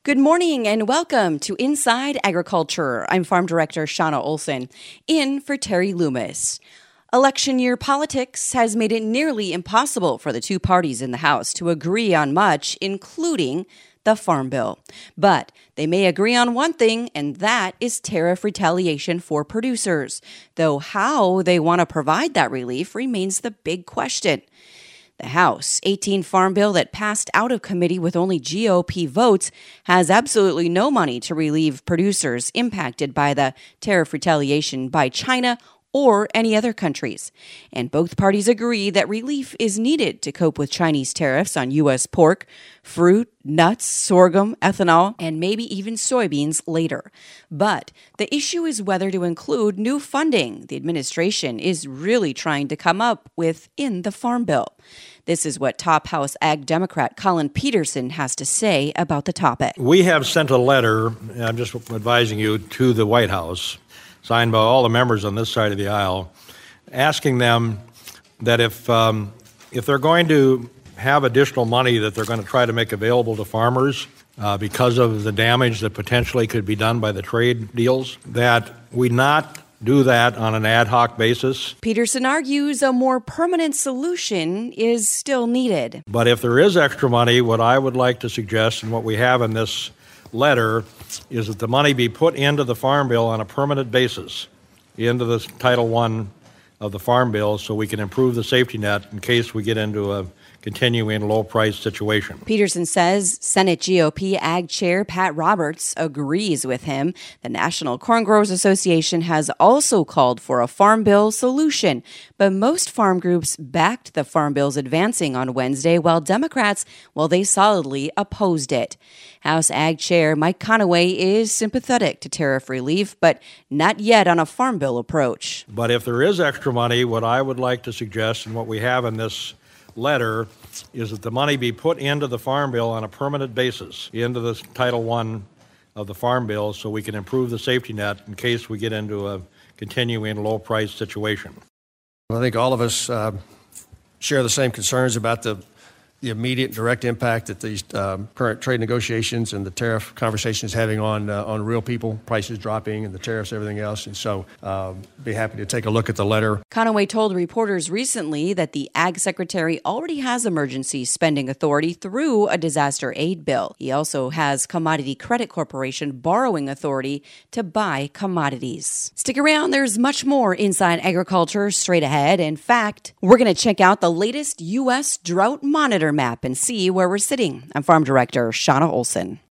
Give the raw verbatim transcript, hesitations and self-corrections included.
Good morning and welcome to Inside Agriculture. I'm Farm Director Shauna Olson, in for Terry Loomis. Election year politics has made it nearly impossible for the two parties in the House to agree on much, including the Farm Bill. But they may agree on one thing, and that is tariff retaliation for producers. Though how they want to provide that relief remains the big question. The House eighteen Farm Bill that passed out of committee with only G O P votes has absolutely no money to relieve producers impacted by the tariff retaliation by China or any other countries. And both parties agree that relief is needed to cope with Chinese tariffs on U S pork, fruit, nuts, sorghum, ethanol, and maybe even soybeans later. But the issue is whether to include new funding the administration is really trying to come up with in the Farm Bill. This is what top House Ag Democrat Collin Peterson has to say about the topic. We have sent a letter, I'm just advising you, to the White House, signed by all the members on this side of the aisle, asking them that if um, if they're going to have additional money that they're going to try to make available to farmers uh, because of the damage that potentially could be done by the trade deals, that we not do that on an ad hoc basis. Peterson argues a more permanent solution is still needed. But if there is extra money, what I would like to suggest and what we have in this letter is that the money be put into the Farm Bill on a permanent basis, into the Title One of the Farm Bill, so we can improve the safety net in case we get into a continuing low-price situation. Peterson says Senate G O P Ag Chair Pat Roberts agrees with him. The National Corn Growers Association has also called for a Farm Bill solution, but most farm groups backed the Farm Bill's advancing on Wednesday, while Democrats, well, they solidly opposed it. House Ag Chair Mike Conaway is sympathetic to tariff relief, but not yet on a Farm Bill approach. But if there is extra money, what I would like to suggest and what we have in this letter is that the money be put into the Farm Bill on a permanent basis, into the Title One of the Farm Bill, so we can improve the safety net in case we get into a continuing low-price situation. I think all of us uh, share the same concerns about the the immediate direct impact that these um, current trade negotiations and the tariff conversation is having on uh, on real people, prices dropping and the tariffs, everything else. And so uh, be happy to take a look at the letter. Conaway told reporters recently that the Ag Secretary already has emergency spending authority through a disaster aid bill. He also has Commodity Credit Corporation borrowing authority to buy commodities. Stick around, there's much more Inside Agriculture straight ahead. In fact, we're going to check out the latest U S drought monitor map and see where we're sitting. I'm Farm Director Shauna Olson.